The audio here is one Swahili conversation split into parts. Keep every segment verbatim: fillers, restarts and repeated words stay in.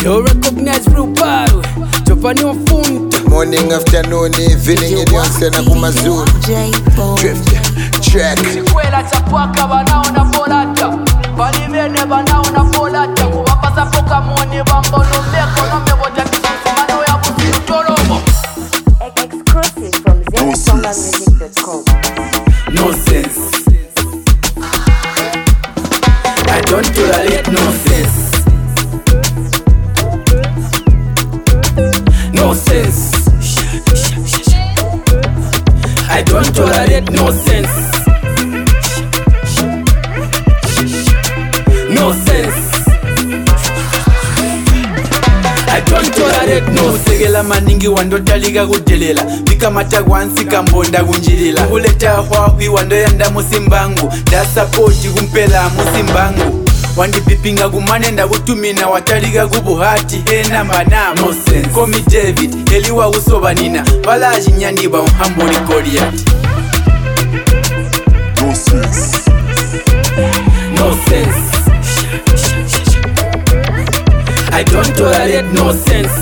You recognize real power. Jopani wa fundi. Morning, afternoon, evening, yonse na kumazuru. Drift, track. Sikwela chapwaka banaona bolata. Balivene banaona bolata. Kuwapasa poka mwoni bambono meko. Nome woja kisumano ya busi utorobo. Exclusive from zero songa music dot com. No sense. I don't tolerate nonsense. No sense. I don't tolerate no sense. No sense. I don't tolerate no segela maningi wando taliga kudelela Bika mata wansi kambonda kunjilila Kuleta huahui wando yanda musimbangu Da support kumpela musimbangu Wandi pipinga kumanenda kutumina wataliga kubuhati Hena mana no sense Komi David, heliwa usoba nina Wala jinyandiba mhamboli Goliath. No sense. No sense. I don't tolerate no sense.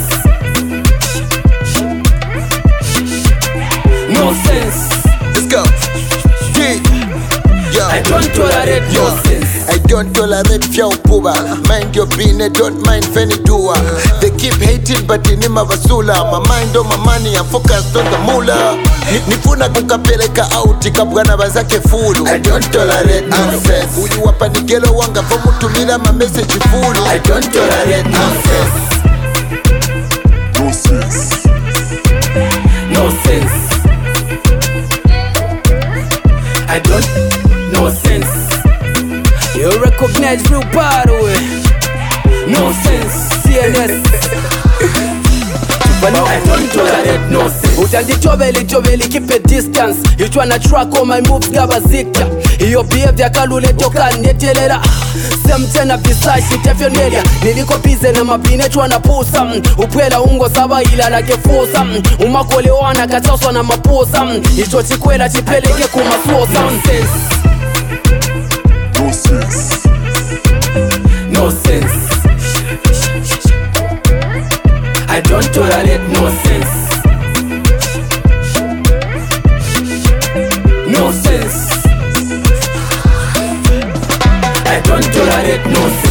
No sense. Let's go. Yeah. Yo. I don't tolerate no sense. I don't tolerate fjao puba. Mind your business, don't mind feni dua. They keep hating but inima vasula. My mind on my money, I'm focused on the moolah. Nifuna kukapeleka out kabwana bazake fulu. I don't tolerate nonsense. Uyu wapa nigelo wanga fomu tumila ma message fulu. I don't tolerate nonsense. No sense. No sense. I don't no sense. You recognize real power. No sense. C N S. But I don't tolerate no sense. Utandi chobeli chobeli keep a distance. You tryna track all my moves gabazika. Iyo behavior kalule toka netelera. Semtena pisashi tefyonelia. Niliko bize na mapine chwana pusa. Upwela ungo saba ila lake fosa. Umakole wana kataswa na maposa. Icho chikwela chipeleke kumasuosa. No sense. No sense. No sense. I don't tolerate no sense. No sense. I don't tolerate no sense.